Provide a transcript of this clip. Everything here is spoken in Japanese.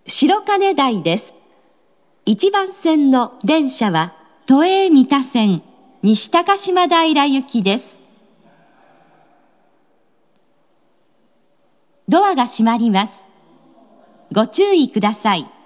白金台です。1番線の電車は都営三田線西高島平行きです。ドアが閉まります。ご注意ください。